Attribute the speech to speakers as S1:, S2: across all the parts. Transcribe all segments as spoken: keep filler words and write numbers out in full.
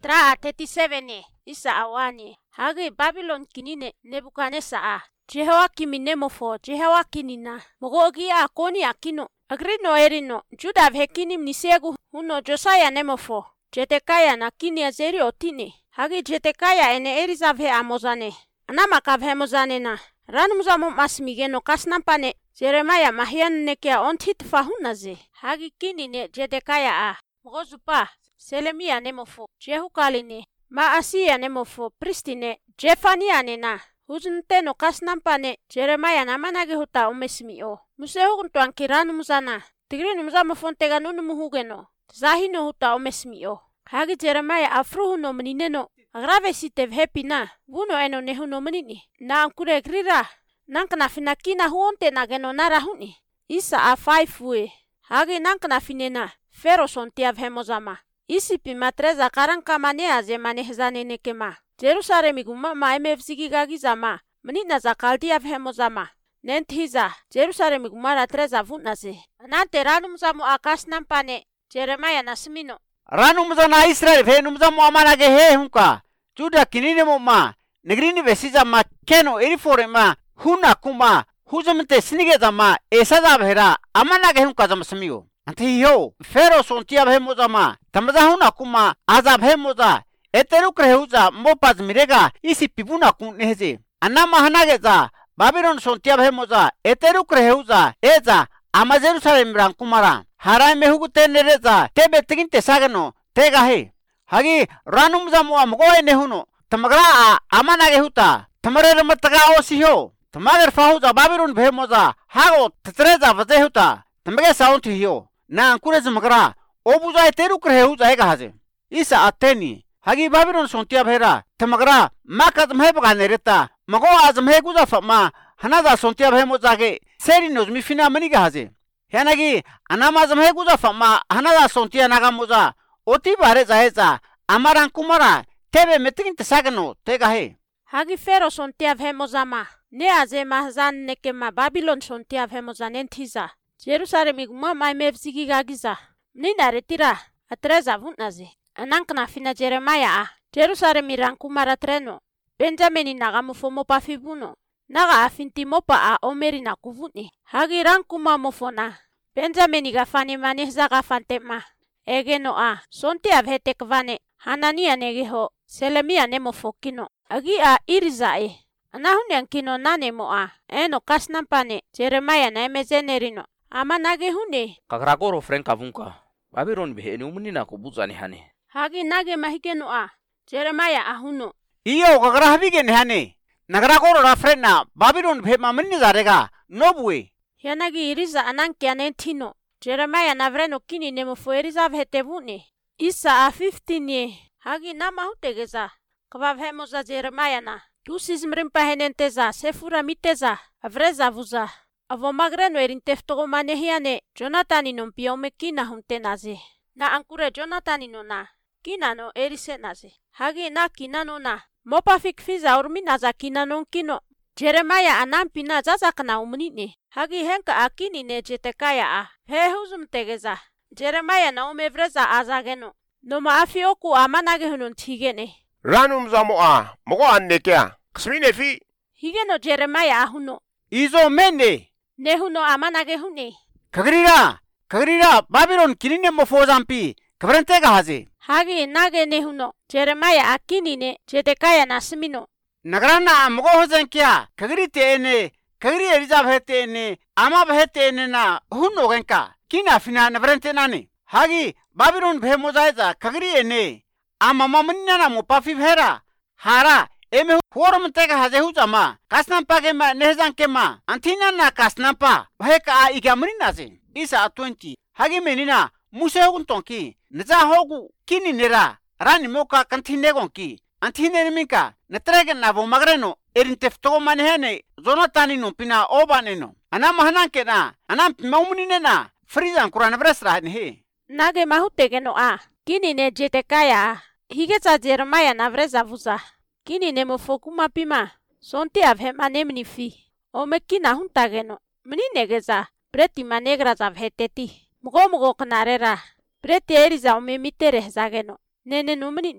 S1: Tra thirty-seven isa awani. Hagi Babylon kinine Nebukadnezar. Jehoiakim nemofo Jehoiakinina. Mogogi a koni akino. Agrino erino. Juda vhekinim nisegu huno Josiah nemofo. Jetekaya na kini azeri otine. Hagi Jetekaya ene erizavhe amozane. Anama kavhe mozane na. Ranumzamo masmigeno kasnampane. Jeremiah mahian nekia ontit fahunaze. Hagi kini ne Jetekaya a. Mogozupa. Selemia nemofo. Jehukaline. Maasia nemofo. Pristine. Jefania nena. Huzunte no kasnampane. Jeremiah namanage huta umesmio. Musehuntuan kiranumzana. Tigrinumzamo fontega nunumuhugeno. Zahino huta umesmio. Hagi Jeremiah afruhuno menineno. Agrave sitev hepina. Wuno eno nehuno menini. Na ankure grira. Nankana finakina huonte nageno narahuni. Isa a five we. Hagi nankana finena. Fero sontiav hemozama. Isipi matreza karanka manea ze manehzane nekema. Jerusalem guma ma emefzigi gagizama. Menina za kaldiav hemozama. Nenthiza. Jerusalem guma ratreza vunaze. Nante ranumzamo akas nampane. Jeremiah nasmino.
S2: Ranumzana Israel venumzamo amanage he hunka. Juda kinine ma. Negrini vesiza ma keno erifore ma. Huna kuma. Huzamte snigeza ma. Esada bhera. Amanage hunka zamasmiyo. Antiyo. Fero sontia bhemoza ma. Tamaza huna kuma. Aza bhemoza. Eteruk rehuza. Mopaz mirega. Isi pibuna kun nehze. Anama hanageza. Babylon sontia bhemoza. Eteruk rehuza. Eza. Ama Jerusalem ran kumara. Harai mehugu tenereza. Tebe tiginte sagano. Tega he. Hagi ranumzamo amgoe nehuno. Tamagra a amanage huta. Tamare mataga osiho. Tamagar fahuza Babylon bhemoza. Hago tetreza vazehuta. Tamage saunti hiyo. Na ankurez magra. Obuza eteruk rehuza ega haze. Isa ateni. Hagi Babylon sontia bhera. Tamagra makad mhebaga nereta. Mago azmhe guza fama. Hanaza sontia bhemoza ge. Seri nozmi fina maniga haze. Yanagi anama zamhe guza fama. Hanaza sontia nagamoza. Oti bare zaheza. Amaran kumara. Tebe metigin tesagano. Tega he.
S1: Hagi Fero sontia bhemozama. Ne aze mahzan nekema Babylon sontia bhemoza nenthiza. Jerusalem iguma mai mevzigi gagiza. Nina retira. Atreza vunaze. Anankna fina Jeremiah a. Jerusalem irankumara treno. Benjamin nagamufu mopa fibuno. Naga afinti mopa a omeri na kuvuni. Hagi rankuma mofona. Benjamin gafani manehza gafantema. Egeno a. Sonti avhetek vane. Hanania negeho. Selemia nemofokino. Agi a irizae. Anahunyan kino nanemo a. Eno kasnampane. Jeremiah na emezenerino. Ama nage hune.
S3: Kakrakoro frenka vunka. Babylon beheni umunina kubuzani hane.
S1: Hagi nage mahigeno a. Jeremiah ahuno.
S2: Iyo kakrahabige nehane. Nagrakoro rafrena. Babylon bhema minni zarega. Nobwe.
S1: Yanagi iriza anankia nentino. Jeremiah navreno kini nemofo eriza vhetevune. Isa a fifteen ye. Hagi nama hutegeza. Kvavhemoza Jeremiah na. Tusis mrimpa henenteza. Sefura miteza. Avreza vuza. Avo magreno erinteftogo manehiane. Jonathanino mpiome kina humtenaze. Na ankure Jonathanino na. Kina no erise naze. Hagi na kina no na. Mopa fikfiza urminaza kina non kino. Jeremiah anampina zazakna umnine. Hagi henka akini ne Jetekaya a. He huzum tegeza. Jeremiah na umevreza azageno. Noma afioku amanage hunun tigene.
S4: Ranumzamo a. Mogo annekea. Ksmine fi.
S1: Higeno Jeremiah ahuno.
S2: Izo mende.
S1: Nehuno amanage hune.
S2: Kagrira. Kagrira. Babylon kinine mofozampi. Kabrantega haze.
S1: Hagi nage nehuno. Jeremiah akini ne Jetekaya nasmino.
S2: Nagrana amgo hozen kya. Kagri teene. Kagri eriza bheteene. Ama bheteene na. Huno genka. Kina fina nabrante nane. Hagi Babylon bhemozaiza. Kagri ene. Ama mamanya na mopafi bhera. Hara. Eme huorum tega haze huzama. Kasnampa ke ma nehzan ke ma. Antina na kasnampa. Bheka a igamri naze. Isa twenty. Hagi menina. Muse hogun tonki. Neza hogu. Kini nera. Rani moka kantine gonki. Antine minka. Netregen na vo magreno. Erinteftogo manehene. Zonatani no pina obaneno. Anam hananke na. Anam maumunine na. Frizan kurana bresra he.
S1: Nage mahutegeno a. Kini ne Jetekaya. Higeza Jeremiah na vreza vuza. Kini ne mofokuma pima. Sonti avhema nemni fi. Ome kina huntageno. Mninegeza. Preti manegra zavheteti. Mugo mugo knarera. Preti eriza ome mitere zageno. Nene numnini.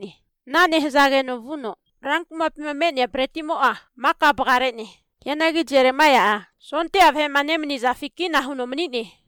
S1: Nane hezage no vuno. Rang kumapimamenya pretimo ah. Maka bakare ni. Yanagi Jeremiah ah. Sonte avhe manemni zafikina huno menini.